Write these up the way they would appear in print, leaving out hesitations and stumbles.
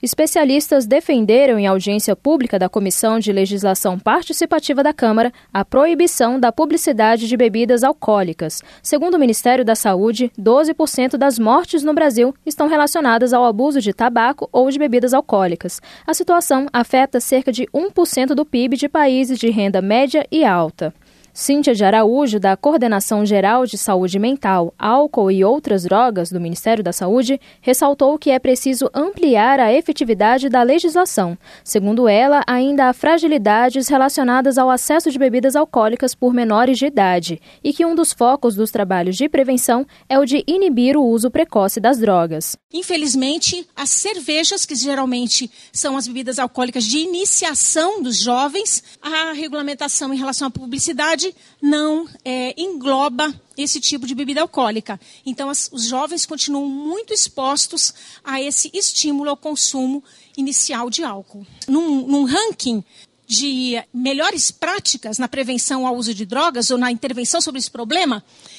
Especialistas defenderam em audiência pública da Comissão de Legislação Participativa da Câmara a proibição da publicidade de bebidas alcoólicas. Segundo o Ministério da Saúde, 12% das mortes no Brasil estão relacionadas ao abuso de tabaco ou de bebidas alcoólicas. A situação afeta cerca de 1% do PIB de países de renda média e alta. Cíntia de Araújo, da Coordenação Geral de Saúde Mental, Álcool e Outras Drogas do Ministério da Saúde, ressaltou que é preciso ampliar a efetividade da legislação. Segundo ela, ainda há fragilidades relacionadas ao acesso de bebidas alcoólicas por menores de idade e que um dos focos dos trabalhos de prevenção é o de inibir o uso precoce das drogas. Infelizmente, as cervejas, que geralmente são as bebidas alcoólicas de iniciação dos jovens, a regulamentação em relação à publicidade não engloba esse tipo de bebida alcoólica. Então, os jovens continuam muito expostos a esse estímulo ao consumo inicial de álcool. Num ranking de melhores práticas na prevenção ao uso de drogas ou na intervenção sobre esse problema,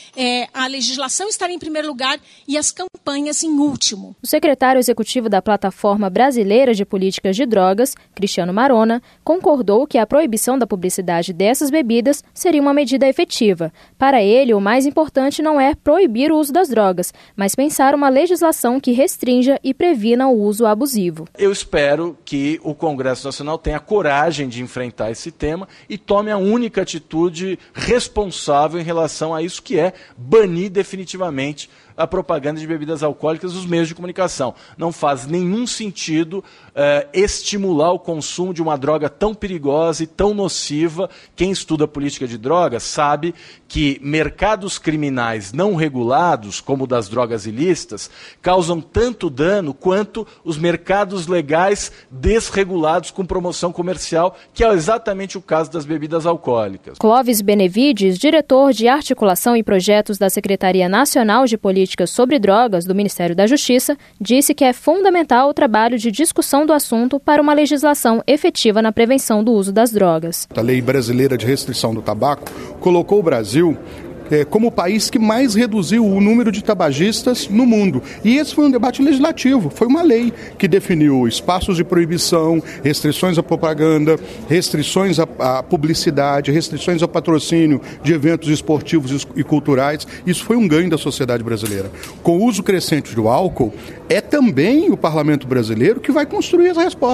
a legislação está em primeiro lugar e as campanhas em último. O secretário executivo da Plataforma Brasileira de Políticas de Drogas, Cristiano Marona, concordou que a proibição da publicidade dessas bebidas seria uma medida efetiva. Para ele, o mais importante não é proibir o uso das drogas, mas pensar uma legislação que restrinja e previna o uso abusivo. Eu espero que o Congresso Nacional tenha coragem de enfrentar esse tema e tome a única atitude responsável em relação a isso, que é banir definitivamente a propaganda de bebidas alcoólicas nos meios de comunicação. Não faz nenhum sentido estimular o consumo de uma droga tão perigosa e tão nociva. Quem estuda política de drogas sabe que mercados criminais não regulados, como o das drogas ilícitas, causam tanto dano quanto os mercados legais desregulados com promoção comercial, que é exatamente o caso das bebidas alcoólicas. Clóvis Benevides, diretor de Articulação e Projetos da Secretaria Nacional de Políticas sobre Drogas do Ministério da Justiça, disse que é fundamental o trabalho de discussão do assunto para uma legislação efetiva na prevenção do uso das drogas. A Lei Brasileira de Restrição do Tabaco colocou o Brasil como o país que mais reduziu o número de tabagistas no mundo. E esse foi um debate legislativo, foi uma lei que definiu espaços de proibição, restrições à propaganda, restrições à publicidade, restrições ao patrocínio de eventos esportivos e culturais. Isso foi um ganho da sociedade brasileira. Com o uso crescente do álcool, é também o Parlamento brasileiro que vai construir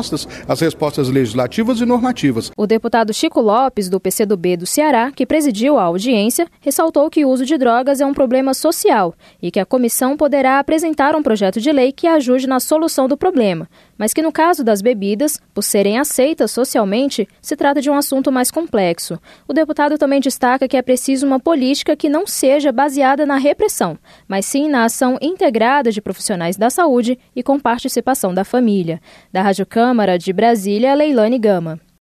as respostas legislativas e normativas. O deputado Chico Lopes, do PCdoB do Ceará, que presidiu a audiência, ressaltou que o uso de drogas é um problema social e que a comissão poderá apresentar um projeto de lei que ajude na solução do problema, mas que no caso das bebidas, por serem aceitas socialmente, se trata de um assunto mais complexo. O deputado também destaca que é preciso uma política que não seja baseada na repressão, mas sim na ação integrada de profissionais da saúde e com participação da família. Da Rádio Câmara de Brasília, Leilane Gama.